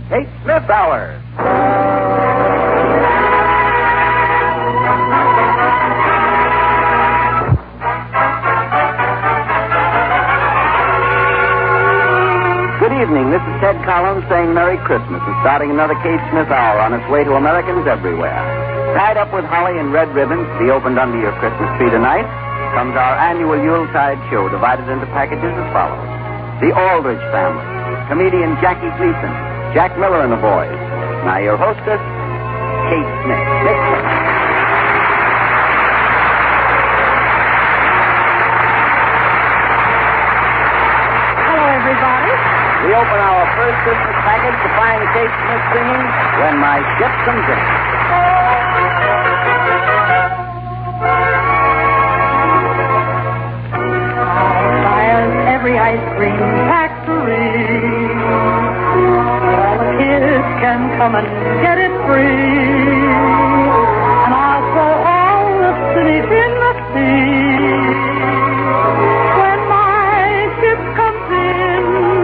Kate Smith Hour. Good evening. This is Ted Collins saying Merry Christmas and starting another Kate Smith Hour on its way to Americans everywhere. Tied up with holly and red ribbons to be opened under your Christmas tree tonight comes our annual Yuletide show divided into packages as follows. The Aldrich Family, comedian Jackie Gleason, Jack Miller and the boys. Now your hostess, Kate Smith. Hello, everybody. We open our first Christmas package to find Kate Smith singing When My Ship Comes In. Every ice cream factory, all the kids can come and get it free, and I'll throw all the cities in the sea when my ship comes in.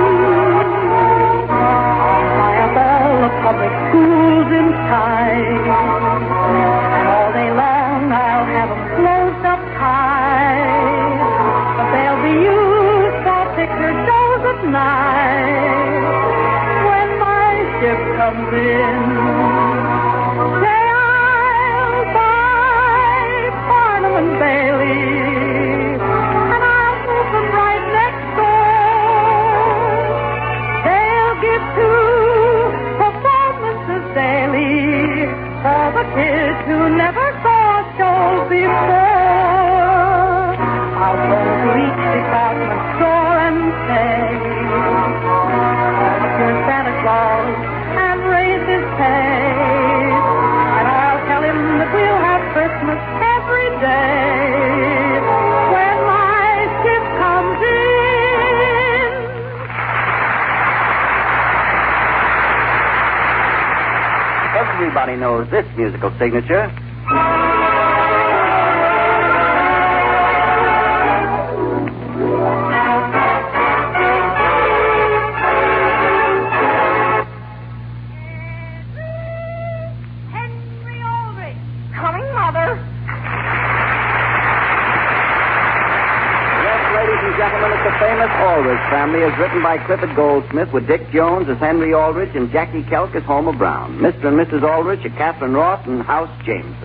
I'll buy up all the public schools in time, and all day long I'll have them closed up tight, but they'll be used picture shows at night when my ship comes in. Say I'll buy Barnum and Bailey, and I'll move them right next door. They'll give 2 performances daily for the kids who never saw a show before. I'll go to each department store and say, here's Santa Claus and raise his pay, and I'll tell him that we'll have Christmas every day when my ship comes in. Everybody knows this musical signature. Aldrich Family is written by Clifford Goldsmith with Dick Jones as Henry Aldrich and Jackie Kelk as Homer Brown. Mr. and Mrs. Aldrich are Catherine Roth and House Jameson.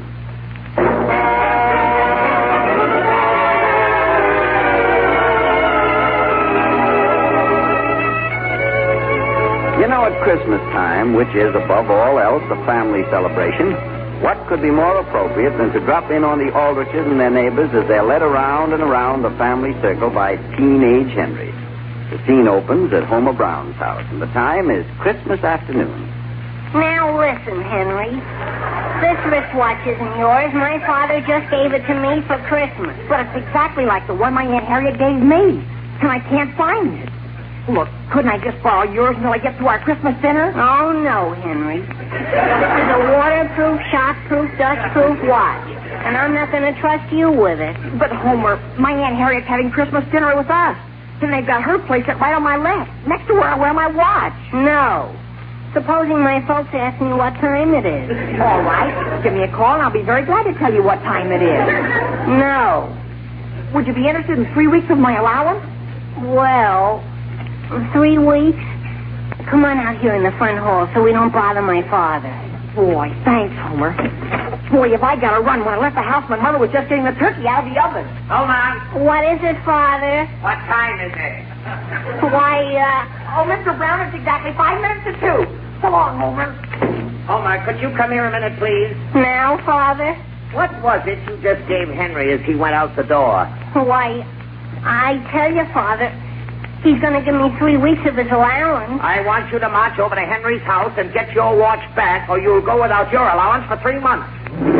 You know, at Christmas time, which is above all else a family celebration, what could be more appropriate than to drop in on the Aldriches and their neighbors as they're led around and around the family circle by teenage Henry? The scene opens at Homer Brown's house, and the time is Christmas afternoon. Now listen, Henry. This wristwatch isn't yours. My father just gave it to me for Christmas. But it's exactly like the one my Aunt Harriet gave me, and I can't find it. Look, couldn't I just borrow yours until I get to our Christmas dinner? Oh, no, Henry. This is a waterproof, shockproof, dustproof watch, and I'm not going to trust you with it. But, Homer, my Aunt Harriet's having Christmas dinner with us, and they've got her place right on my left, next to where I wear my watch. No. Supposing my folks ask me what time it is. All right. Give me a call, and I'll be very glad to tell you what time it is. No. Would you be interested in 3 weeks of my allowance? Well, 3 weeks? Come on out here in the front hall so we don't bother my father. Boy, thanks, Homer. Boy, if I got to run. When I left the house, my mother was just getting the turkey out of the oven. Hold on. What is it, Father? What time is it? Why, Oh, Mr. Brown, it's exactly 5 minutes to 2. So long, Homer. Homer, could you come here a minute, please? Now, Father? What was it you just gave Henry as he went out the door? Why, I tell you, Father, he's going to give me 3 weeks of his allowance. I want you to march over to Henry's house and get your watch back, or you'll go without your allowance for 3 months.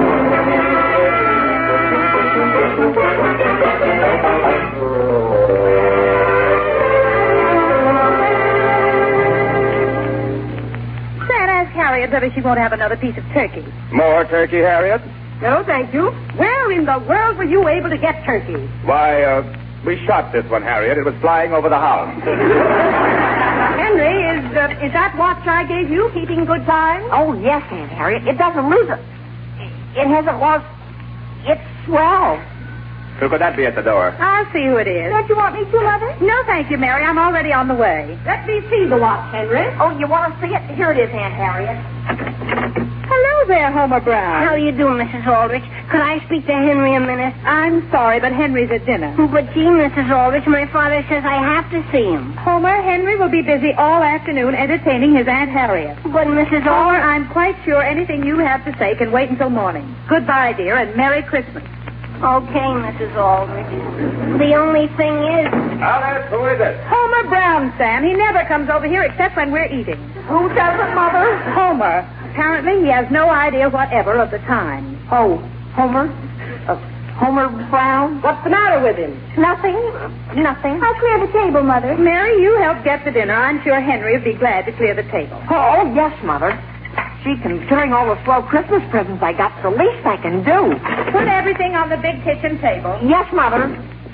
Ask Harriet whether she won't have another piece of turkey. More turkey, Harriet? No, thank you. Where in the world were you able to get turkey? Why, we shot this one, Harriet. It was flying over the house. Henry, is is that watch I gave you keeping good time? Oh, yes, Aunt Harriet. It doesn't lose it. It hasn't lost its swell. Who could that be at the door? I'll see who it is. Don't you want me to, Mother? No, thank you, Mary. I'm already on the way. Let me see the watch, Henry. Oh, you want to see it? Here it is, Aunt Harriet. Hello there, Homer Brown. How do you do, Mrs. Aldrich? Could I speak to Henry a minute? I'm sorry, but Henry's at dinner. But gee, Mrs. Aldrich, my father says I have to see him. Homer, Henry will be busy all afternoon entertaining his Aunt Harriet. But Mrs. Homer, Aldrich... I'm quite sure anything you have to say can wait until morning. Goodbye, dear, and Merry Christmas. Okay, Mrs. Aldrich. The only thing is... Alice, who is it? Homer Brown, Sam. He never comes over here except when we're eating. Who doesn't, Mother? Homer. Apparently, he has no idea whatever of the time. Oh, Homer? Homer Brown? What's the matter with him? Nothing. Nothing. I'll clear the table, Mother. Mary, you help get the dinner. I'm sure Henry will be glad to clear the table. Oh, yes, Mother. Gee, considering all the swell Christmas presents I got, the least I can do. Put everything on the big kitchen table. Yes, Mother.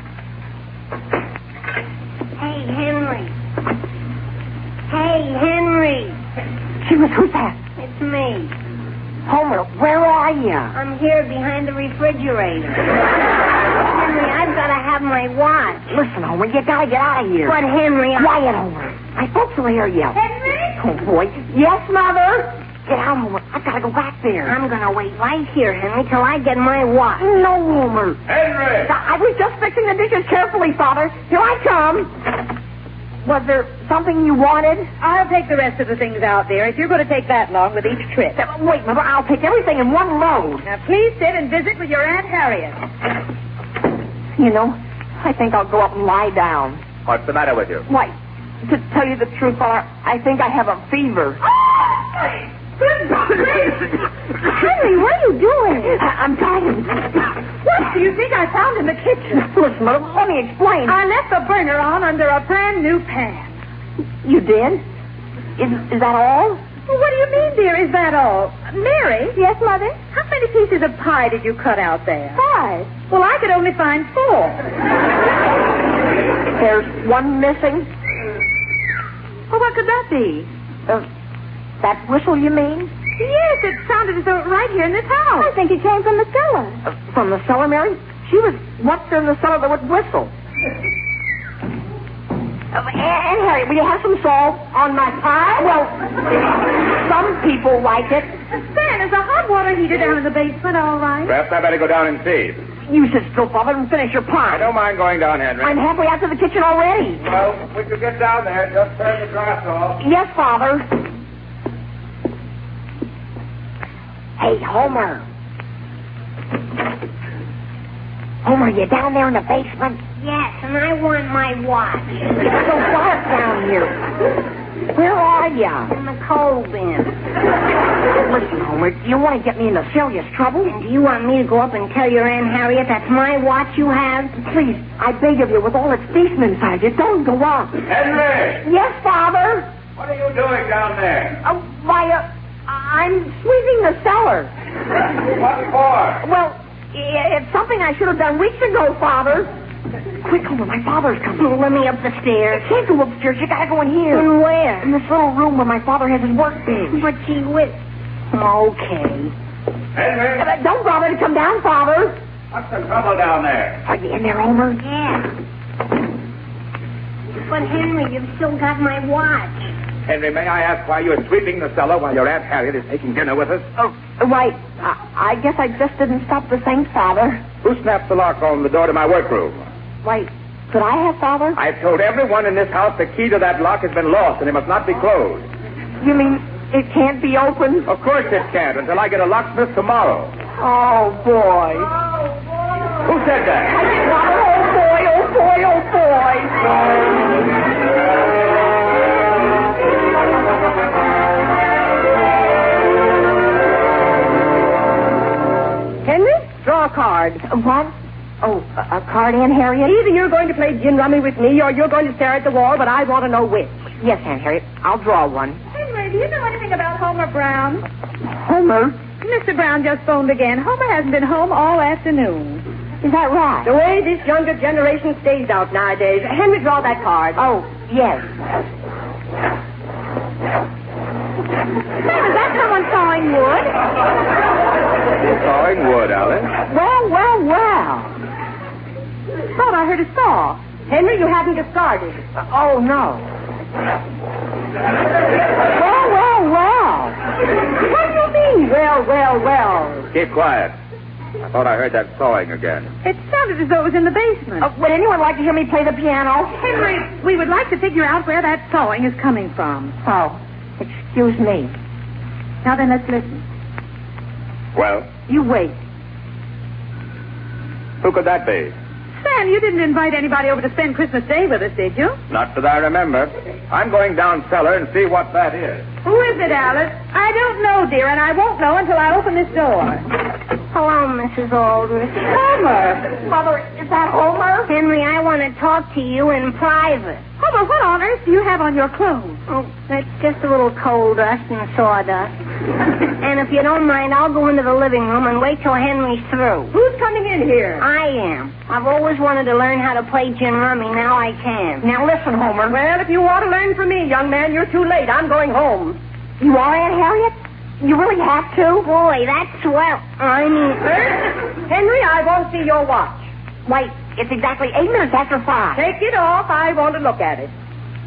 Hey, Henry. Hey, Henry. Gee, who's that? It's me. Homer, where are you? I'm here behind the refrigerator. Henry, I've got to have my watch. Listen, Homer, you gotta get out of here. But, Henry, Quiet, Homer. My folks will hear you. Henry? Oh, boy. Yes, Mother? Get out, Homer. I've got to go back there. I'm going to wait right here, Henry, till I get my watch. No, Homer. Henry! I was just fixing the dishes carefully, Father. Here I come. Was there something you wanted? I'll take the rest of the things out there if you're going to take that long with each trip. Wait, Mother. I'll take everything in one load. Now, please sit and visit with your Aunt Harriet. You know, I think I'll go up and lie down. What's the matter with you? Why, to tell you the truth, Father, I think I have a fever. Henry, what are you doing? I'm tired. What do you think I found in the kitchen? Listen, Mother, let me explain. I left the burner on under a brand new pan. You did? Is that all? Well, what do you mean, dear? Is that all? Mary? Yes, Mother? How many pieces of pie did you cut out there? 5. Well, I could only find 4. There's one missing. Well, what could that be? That whistle, you mean? Yes, it sounded as though it were right here in this house. I think it came from the cellar. From the cellar, Mary? She was... What's in the cellar that would whistle? And Harry, will you have some salt on my pie? Well, some people like it. Stan, is the hot water heater down in the basement all right? Perhaps I better go down and see. You sit still, Father, and finish your pie. I don't mind going down, Henry. I'm halfway out to the kitchen already. Well, when you get down there, just turn the glass off. Yes, Father. Hey, Homer. Homer, you down there in the basement? Yes, and I want my watch. It's so dark down here. Where are you? In the coal bin. Listen, Homer, do you want to get me into serious trouble? And do you want me to go up and tell your Aunt Harriet that's my watch you have? Please, I beg of you, with all its decent inside you, don't go up. Henry! Yes, Father? What are you doing down there? I'm sweeping the cellar. What for? Well, it's something I should have done weeks ago, Father. Quick, Homer, my father's coming. Oh, let me up the stairs. You can't go upstairs. You gotta go in here. And where? In this little room where my father has his work bench. But gee whiz. Okay. Henry! Don't bother to come down, Father. What's the trouble down there? Are you in there, Homer? Yeah. But Henry, you've still got my watch. Henry, may I ask why you're sweeping the cellar while your Aunt Harriet is taking dinner with us? Oh, right. I guess I just didn't stop to think, Father. Who snapped the lock on the door to my workroom? Wait, could I have, Father? I've told everyone in this house the key to that lock has been lost and it must not be closed. You mean it can't be opened? Of course it can't until I get a locksmith tomorrow. Oh, boy. Who said that? I didn't want it. Oh, boy, oh, boy, oh, boy. Henry, draw a card. What? Oh, a card, Aunt Harriet? Either you're going to play gin rummy with me or you're going to stare at the wall, but I want to know which. Yes, Aunt Harriet. I'll draw one. Henry, do you know anything about Homer Brown? Homer? Mr. Brown just phoned again. Homer hasn't been home all afternoon. Is that right? The way this younger generation stays out nowadays. Henry, draw that card. Oh, yes. Sam, is that someone sawing wood? Sawing wood, Alice. Well. Thought I heard a saw. Henry, you haven't discarded. Oh, no. Well. What do you mean, well? Keep quiet. I thought I heard that sawing again. It sounded as though it was in the basement. Would anyone like to hear me play the piano? Henry, we would like to figure out where that sawing is coming from. Oh, excuse me. Now then, let's listen. Well, You wait. who could that be? Sam, you didn't invite anybody over to spend Christmas Day with us, did you? Not that I remember. I'm going down cellar and see what that is. Who is it, Alice? I don't know, dear, and I won't know until I open this door. Hello, Mrs. Aldrich. Homer! Mother, is that Homer? Henry, I want to talk to you in private. Homer, what on earth do you have on your clothes? Oh, that's just a little coal dust and sawdust. And if you don't mind, I'll go into the living room and wait till Henry's through. Who's coming in here? I am. I've always wanted to learn how to play gin rummy. Now I can. Now listen, Homer. Well, if you want to learn from me, young man, you're too late. I'm going home. You are, Aunt Harriet? You really have to? Boy, that's swell. I mean... Henry, I won't see your watch. Wait, it's exactly 8 minutes after 5. Take it off. I want to look at it.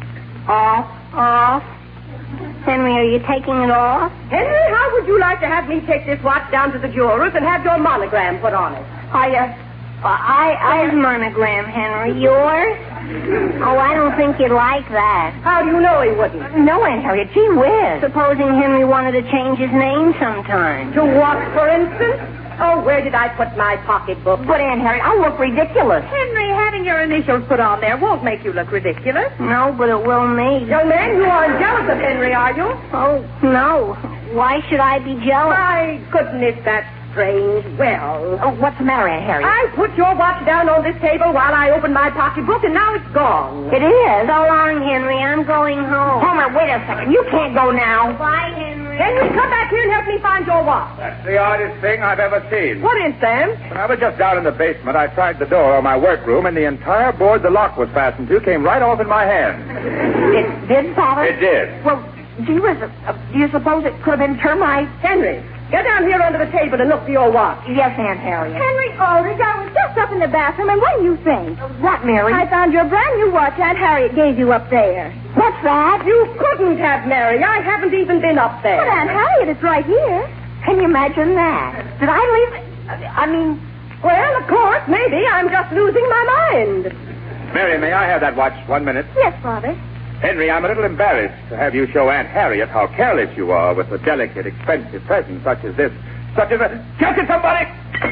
Off. Henry, are you taking it off? Henry, how would you like to have me take this watch down to the jeweler's and have your monogram put on it? Whose monogram, Henry? Yours? Oh, I don't think you'd like that. How do you know he wouldn't? No, Aunt Harriet, gee whiz. Supposing Henry wanted to change his name sometime. To what, for instance? Oh, where did I put my pocketbook? But, Aunt Harriet, I look ridiculous. Henry, having your initials put on there won't make you look ridiculous. No, but it will me. Young man, you aren't jealous of Henry, are you? Oh, no. Why should I be jealous? My goodness, that's strange. Well... Oh, what's the matter, Aunt Harriet? I put your watch down on this table while I opened my pocketbook, and now it's gone. It is? So long, Henry. I'm going home. Homer, wait a second. You can't go now. Bye, Henry. Henry, come back here and help me find your watch. That's the oddest thing I've ever seen. What is, Sam? When I was just down in the basement, I tried the door of my workroom, and the entire board the lock was fastened to came right off in my hand. It did, Father? It did. Well, gee whiz, do you suppose it could have been termites? Henry, get down here under the table and look for your watch. Yes, Aunt Harriet. Henry Aldrich, I was just up in the bathroom, and what do you think? What, Mary? I found your brand new watch Aunt Harriet gave you up there. What's that? You couldn't have, Mary. I haven't even been up there. But Aunt Harriet, it's right here. Can you imagine that? Did I leave it? Well, of course, maybe. I'm just losing my mind. Mary, may I have that watch 1 minute? Yes, Father. Henry, I'm a little embarrassed to have you show Aunt Harriet how careless you are with a delicate, expensive present such as this. Catch it, somebody!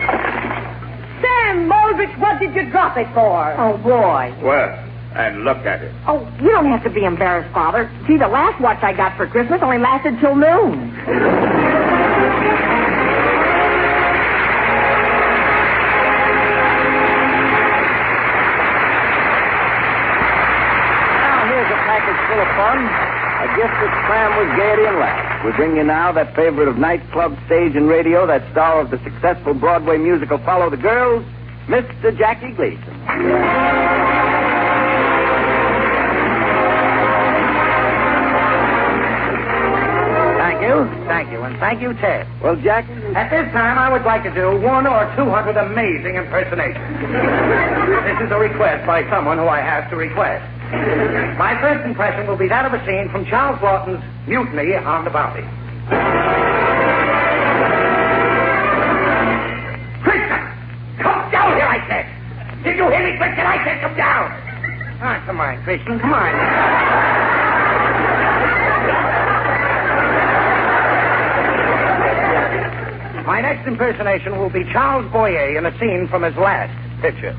Sam Aldrich, what did you drop it for? Oh, boy. Well, and look at it. Oh, you don't have to be embarrassed, Father. See, the last watch I got for Christmas only lasted till noon. Full of fun, a gift that's crammed with gaiety and laughs. We bring you now that favorite of nightclub, stage, and radio, that star of the successful Broadway musical Follow the Girls, Mr. Jackie Gleason. Thank you, and thank you, Ted. Well, Jack... At this time, I would like to do 100 or 200 amazing impersonations. This is a request by someone who I have to request. My first impression will be that of a scene from Charles Lawton's Mutiny on the Bounty. Christian! Come down here, I said! Did you hear me, Christian? I said come down! Ah, come on, Christian, come on. My next impersonation will be Charles Boyer in a scene from his last picture.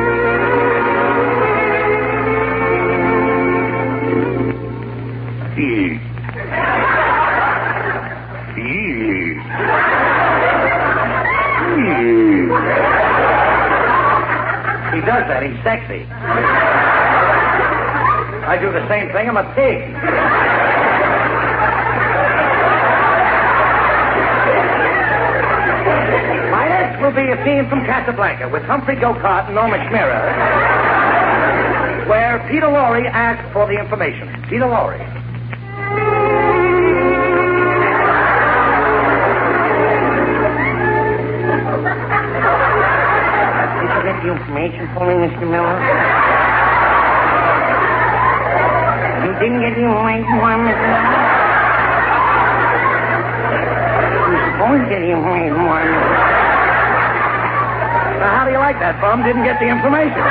He does that. He's sexy. I do the same thing. I'm a pig. My next will be a scene from Casablanca with Humphrey Bogart and Norma Schmirrer, where Peter Lorre asks for the information. Peter Lorre. the information for me, Mr. Miller? You didn't get the information for me, Mr. Miller? You supposed to get the information for me. Now, how do you like that, Bum? Didn't get the information.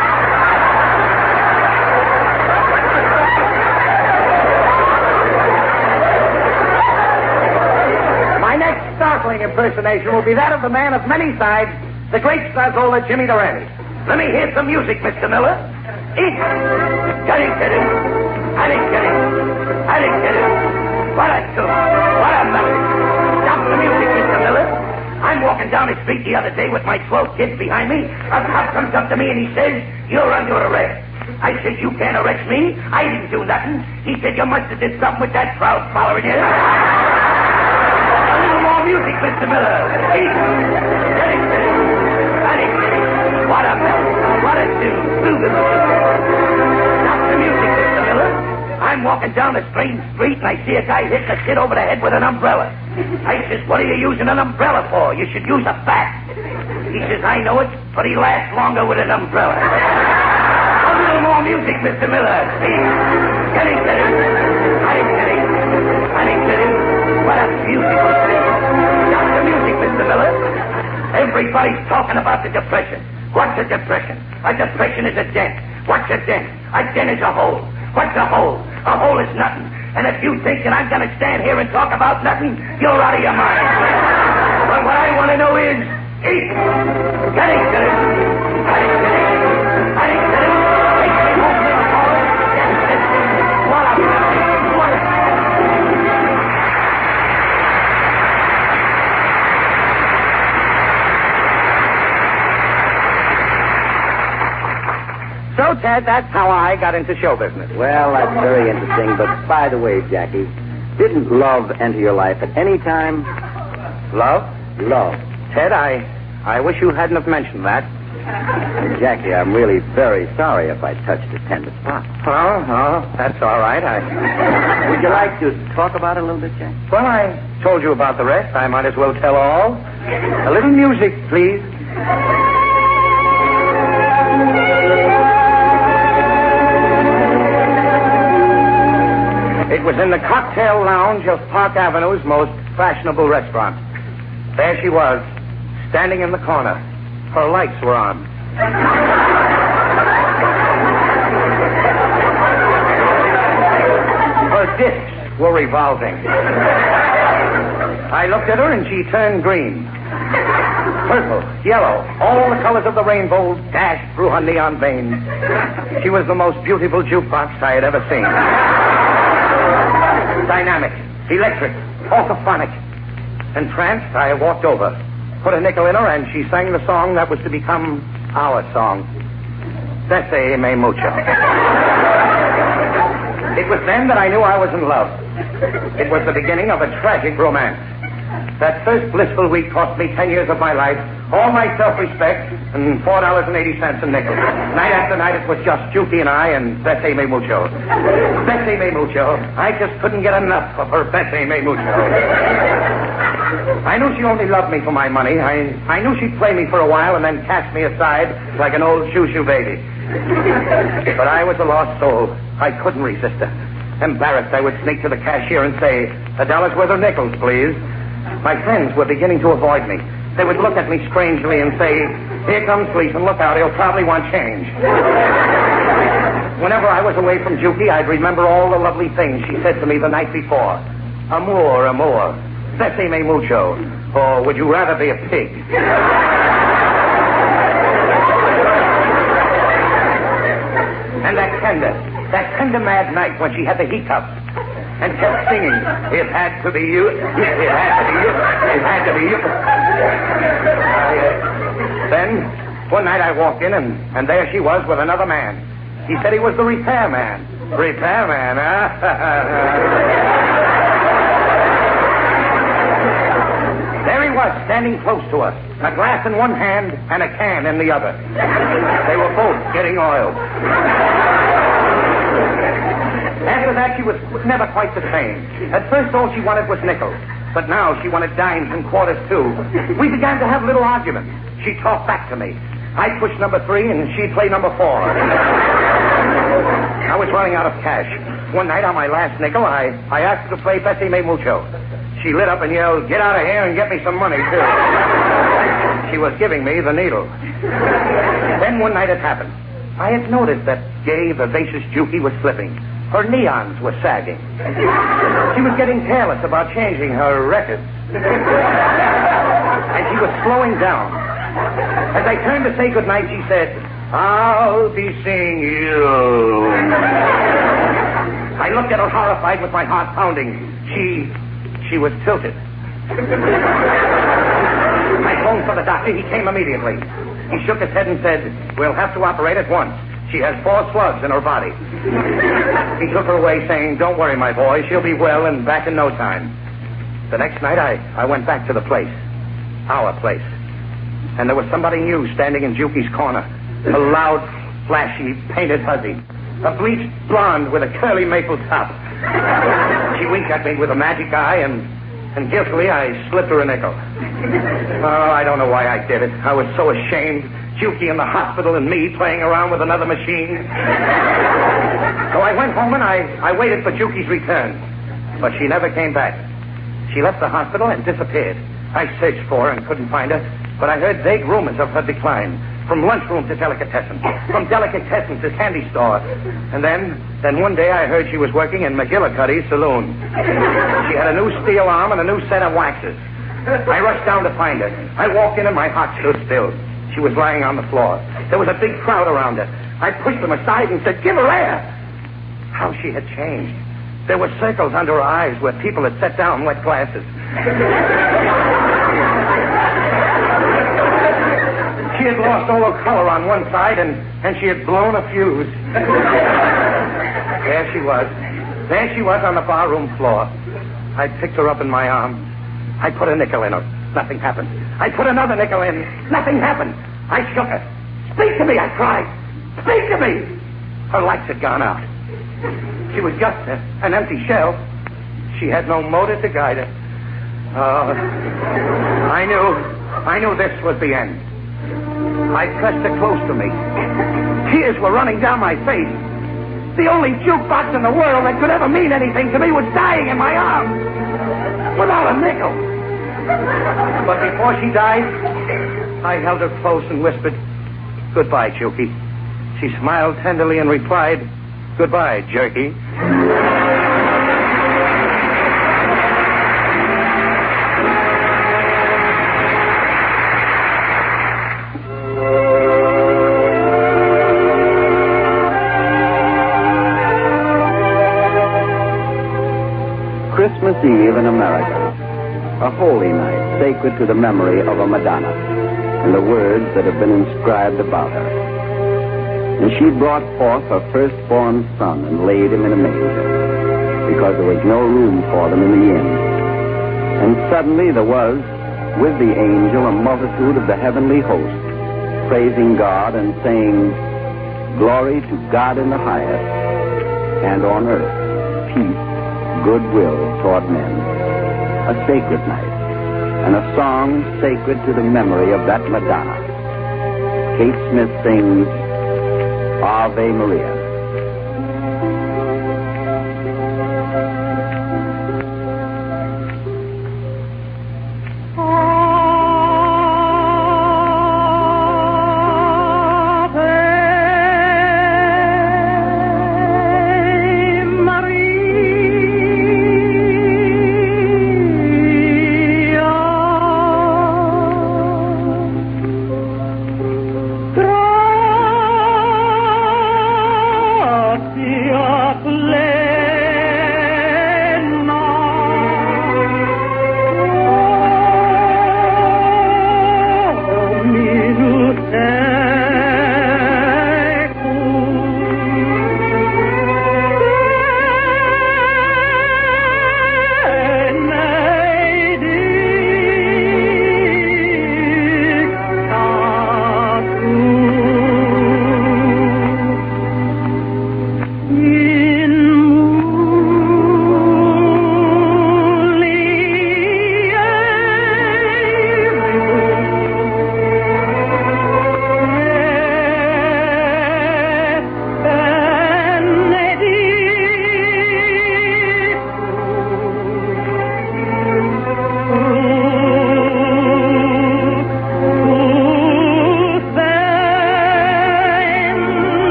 My next startling impersonation will be that of the man of many sides, the great Stazola Jimmy Durante. Let me hear some music, Mr. Miller. Eat. Get it. I didn't get it. What a tune. What a melody. Stop the music, Mr. Miller. I'm walking down the street the other day with my 12 kids behind me. A cop comes up to me and he says, "You're under arrest." I said, "You can't arrest me. I didn't do nothing." He said, "You must have did something with that crowd following you." A little more music, Mr. Miller. Eat. Get it. What a melody. What a tune. Stop the music, Mr. Miller. I'm walking down a strange street and I see a guy hit the kid over the head with an umbrella. I says, "What are you using an umbrella for? You should use a bat." He says, "I know it, but he lasts longer with an umbrella." A little more music, Mr. Miller. Get it. I didn't get it. What a beautiful thing. Stop the music, Mr. Miller. Everybody's talking about the Depression. What's a depression? A depression is a dent. What's a dent? A dent is a hole. What's a hole? A hole is nothing. And if you think that I'm going to stand here and talk about nothing, you're out of your mind. But what I want to know is, eat. Get it. I didn't get it. Take me home to the forest. What a melody. What a... So, Ted, that's how I got into show business. Well, that's very interesting. But by the way, Jackie, didn't love enter your life at any time? Love? Love. Ted, I wish you hadn't have mentioned that. Jackie, I'm really very sorry if I touched a tender spot. Oh, that's all right. Would you like to talk about it a little bit, Jackie? Well, I told you about the rest. I might as well tell all. A little music, please. It was in the cocktail lounge of Park Avenue's most fashionable restaurant. There she was, standing in the corner. Her lights were on. Her discs were revolving. I looked at her and she turned green. Purple, yellow, all the colors of the rainbow dashed through her neon veins. She was the most beautiful jukebox I had ever seen. Dynamic, electric, orthophonic. Entranced, I walked over, put a nickel in her, and she sang the song that was to become our song. Bessie Me Mucho. It was then that I knew I was in love. It was the beginning of a tragic romance. That first blissful week cost me 10 years of my life, all my self-respect, and $4.80 a nickel. Night after night, it was just Juki and I and Bessie Me Mucho. Bessie Me Mucho. I just couldn't get enough of her Bessie Me Mucho. I knew she only loved me for my money. I knew she'd play me for a while and then cast me aside like an old shoo-shoo baby. But I was a lost soul. I couldn't resist her. Embarrassed, I would sneak to the cashier and say, $1 worth of nickels, please. My friends were beginning to avoid me. They would look at me strangely and say, "Here comes policeman, look out, he'll probably want change." Whenever I was away from Juki, I'd remember all the lovely things she said to me the night before. Amour, amour. Bessie Me Mucho. Or would you rather be a pig? And that tender mad night when she had the hiccups and kept singing, "It had to be you, it had to be you, it had to be you." Then, one night I walked in, and there she was with another man. He said he was the repairman. Repairman, huh? There he was, standing close to us, a glass in one hand and a can in the other. They were both getting oil. After that, she was never quite the same. At first, all she wanted was nickels. But now she wanted dimes and quarters, too. We began to have little arguments. She talked back to me. I'd push number 3, and she'd play number 4. I was running out of cash. One night on my last nickel, I asked her to play Bessie Me Mucho. She lit up and yelled, "Get out of here and get me some money, too." She was giving me the needle. Then one night it happened. I had noticed that gay, vivacious Juki was slipping. Her neons were sagging. She was getting careless about changing her records. And she was slowing down. As I turned to say goodnight, she said, "I'll be seeing you." I looked at her horrified with my heart pounding. She was tilted. I phoned for the doctor. He came immediately. He shook his head and said, "We'll have to operate at once. She has 4 slugs in her body." He took her away saying, "Don't worry, my boy. She'll be well and back in no time." The next night, I went back to the place. Our place. And there was somebody new standing in Juki's corner. A loud, flashy, painted hussy. A bleached blonde with a curly maple top. She winked at me with a magic eye, and guiltily I slipped her a nickel. Oh, I don't know why I did it. I was so ashamed. Juki in the hospital and me playing around with another machine. So I went home and I waited for Juki's return. But she never came back. She left the hospital and disappeared. I searched for her and couldn't find her, but I heard vague rumors of her decline. From lunchroom to delicatessen. From delicatessen to candy store. And then one day I heard she was working in McGillicuddy's saloon. She had a new steel arm and a new set of waxes. I rushed down to find her. I walked in and my heart stood still. She was lying on the floor. There was a big crowd around her. I pushed them aside and said, "Give her air." How she had changed. There were circles under her eyes where people had set down wet glasses. She had lost all her color on one side, and she had blown a fuse. There she was. There she was on the barroom floor. I picked her up in my arms. I put a nickel in her. Nothing happened. I put another nickel in. Nothing happened. I shook her. "Speak to me," I cried. "Speak to me." Her lights had gone out. She was just an empty shell. She had no motor to guide her. Oh, I knew this was the end. I pressed her close to me. Tears were running down my face. The only jukebox in the world that could ever mean anything to me was dying in my arms. Without a nickel. But before she died, I held her close and whispered, "Goodbye, Juki." She smiled tenderly and replied, "Goodbye, Jerky." Christmas Eve in America, a holy night sacred to the memory of a Madonna and the words that have been inscribed about her. And she brought forth her firstborn son and laid him in a manger, because there was no room for them in the inn. And suddenly there was, with the angel, a multitude of the heavenly host, praising God and saying, "Glory to God in the highest, and on earth, peace, goodwill toward men." A sacred night, and a song sacred to the memory of that Madonna. Kate Smith sings Ave Maria.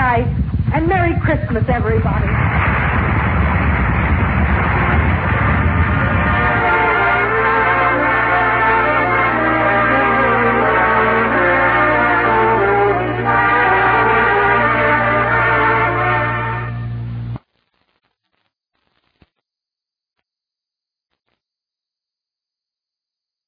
night, and Merry Christmas, everybody.